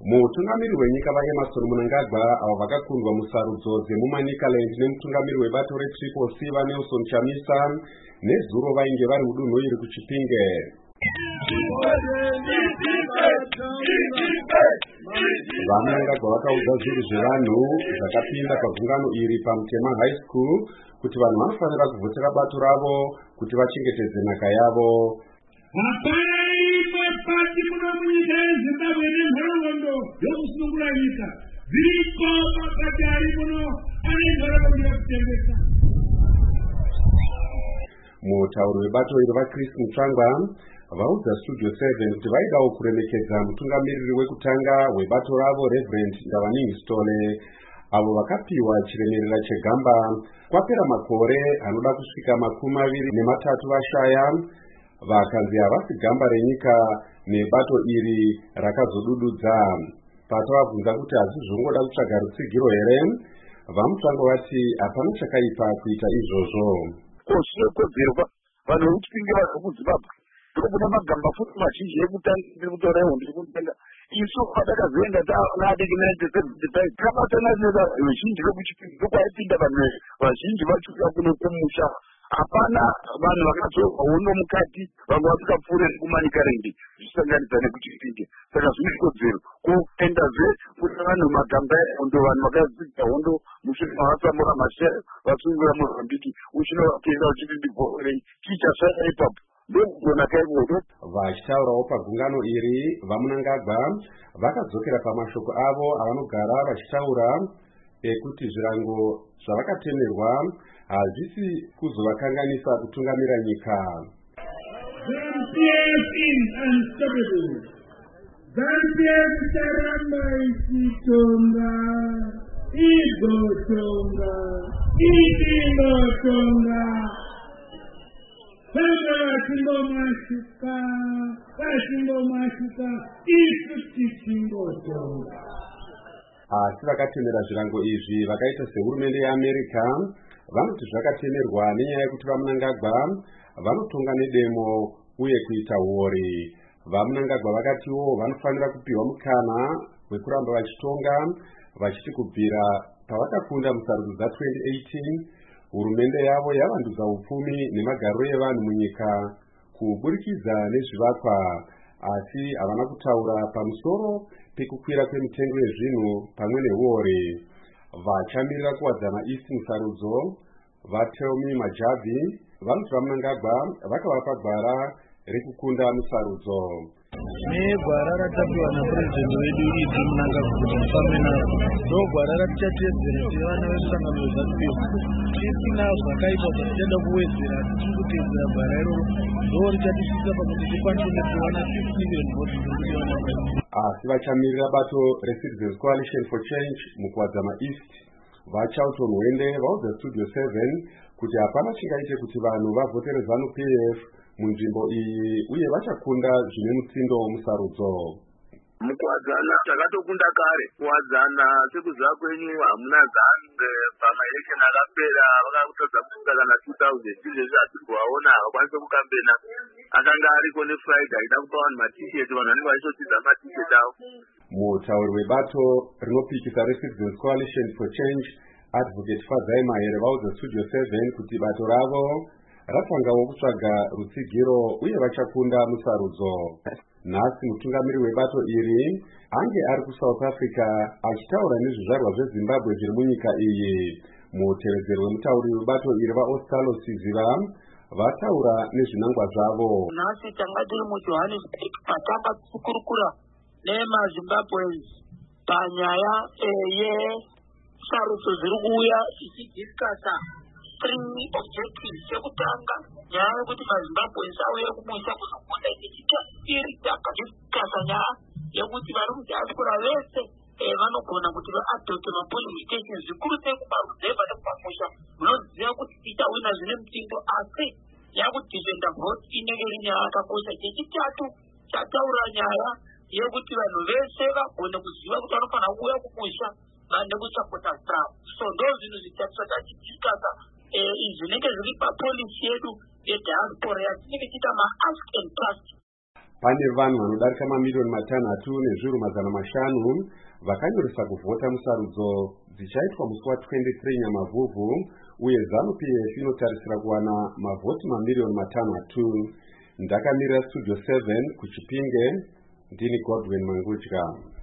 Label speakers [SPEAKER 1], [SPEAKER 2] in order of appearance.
[SPEAKER 1] Mutungamiri wenyika vaEmmerson Mnangagwa avo vakakundwa musarudzo dzemuManicaland nemutungamiri webato reTriple C vaNelson Chamisa nezuro vainge vari mudunhu iri kuChipinge. VaMnangagwa vakaudza zvinhu zvevanhu zvakapinda pagungano iri paMutema High School kuti vanhu vanofanira kuvhotera bato ravo kuti vachengetedze nhaka yavo.
[SPEAKER 2] Pati muno munyika yeZimbabwe nenharaunda yokusungura nyika zviriko makati ari muno ane nharaunda yekutengesa.
[SPEAKER 1] Mutauri webato iri vaChris Mutsvangwa vaudza Studio 7 kuti vaidawo kuremekedza mutungamiriri wekutanga webato ravo Reverend Ndavaningi Stole avo vakapiwa chiremerera chegamba kwapera makore anoda kusvika 23 vashaya vakanzi havasi gamba renyika nebato iri rakazodududza. Patavabvunza kuti hazvi zvongoda kutsvaga rutsigiro here, vaMutsvangwa vati hapana chakaipa kuita izvozvo.
[SPEAKER 3] Kodzerwa vanhu vekuChipinge vazokuZimbabwe ndokuna magamba futi mazhinji ekutanga kutora hondo kutenga isu patakazoenda tabatana nevazhinji vekuChipinge ndokwaipinda vanhu vazhinji vachuka kuno kumusha. Hapana vanhu vakadzorwa hondo mukati vamwe vasikapfuure kuManicaland zvichisanganidza nekuChipinge. Saka zvine kodzero kuendazve kuti vanhu magamba ehondo vanhu vakadzidza hondo mushure mavasamura mashe vasungura Mozambique uchino vakuenda uchipindigorei chichasvaya ipapo ndokugona kaimodo.
[SPEAKER 1] Vachitaurawo pagungano iri vaMnangagwa vakadzokera pamashoko avo avanogara vachitaura ekuti zvirango zvavakatemerwa hazvisi kuzovakanganisa kutungamira nyika.
[SPEAKER 2] ZANU-PF icharamba ichitonga, igotonga, idinotonga. Pamwe vachingomashika, isu tichingotonga.
[SPEAKER 1] Asi vakatemera zvirango izvi vakaita sehurumende yeAmerica vanoti zvakatemerwa nenyaya yekuti vaMnangagwa vanotonga nedemo uye kuita huori. VaMnangagwa vakatiwo vanofanira kupiwa mukana wekuramba vachitonga vachiti kubvira pavakakunda musarudzo dza2018 hurumende yavo yavandudza upfumi nemagariro evanhu munyika kuburikidza nezvivakwa, asi havana kutaura pamusoro pekukwira kwemitengo yezvinhu pamwe nehuori. Vachamirira kuwadzana isi musarudzo vaTelmi Majabi vanoti vaMnangagwa vakavapa gwara rekukunda musarudzo.
[SPEAKER 4] Negwara ratapiwa naPurezidendi wedu Idi Mnangagwa kuti mufambe naro ndogwara ratichateedzera sevana vesangano weZANU-PF. Tisina zvakaipa zvatichada kuwedzera, tiri kuteedzera gwara iroro ndorichatisvisa pakuti tikwanise kuwana 50 million votes
[SPEAKER 1] asi vachamirira bato reCitizens Coalition for Change mukuwadzana East vaCharlton Wende vaudza Studio 7 kuti hapana chingaite kuti vanhu vavhotere ZANU-PF munzvimbo iyi uye vachakunda zvine mutsindo musarudzo.
[SPEAKER 3] Mukuwadzana takatokunda kare. Kuwadzana sekuziva kwenyu hamuna ZANU pamaelection akapera vakakutadza kusvika kana 2000 izvezvi hatiri kuvaona havakwanise kukambena. Akanga ariko neFriday aida kupa vanhu matisheti, vanhu vanenge vachitotidza matisheti avo.
[SPEAKER 1] Mutauri webato rinopikisa reCitizens Coalition for Change Advocate Fadzai Mahere vaudza Studio 7 kuti bato ravo ratangawo kutsvaga rutsigiro uye vachakunda musarudzo. Nhasi mutungamiri webato iri ange ari kuSouth Africa achitaura nezvizvarwa zveZimbabwe zviri munyika iyi. Mutevedzeri wemutauri webato iri vaOstalo Siziva vataura nezvinangwa zvavo.
[SPEAKER 5] Nhasi tanga tiri muJohannesburg patamba kukurukura nemaZimbabweans panyaya yesarudzo dziri kuuya tichidhiskasa 3 objectives. Chekutanga nyaya yekuti maZimbabweans auye kumusha kuzokunda ichichasiri takadhiskasa nyaya yekuti vari mudiaspora vese vanogona kuti vaadopte mapolicy stations zvikuru sei kumaruzevha nekupamusha munoziva kuti tichawina zvine mutindo, asi yakudifenda vote inenge iri nyaya yakakosha. Chechitatu chataura nyaya yekuti vanhu vese vagone kuziva kuti vanofanira kuuya kumusha nekusapota Trump. So ndozvinhu zvitatu zvatatidiskasa izvi zvinenge zviri papolicy yedu yediaspora yatinenge tiita ma-ask and trust.
[SPEAKER 1] pane vanhu vanodarika mamiliyoni 3,500,000 vakanyoresa kuvhota musarudzo dzichaitwa musi wa23 Nyamavhuvhu, uye ZANU-PF inotarisira kuwana mavhoti mamiliyoni 6. Ndakamirira Studio 7 kuChipinge, ndini Godwin Mangudya.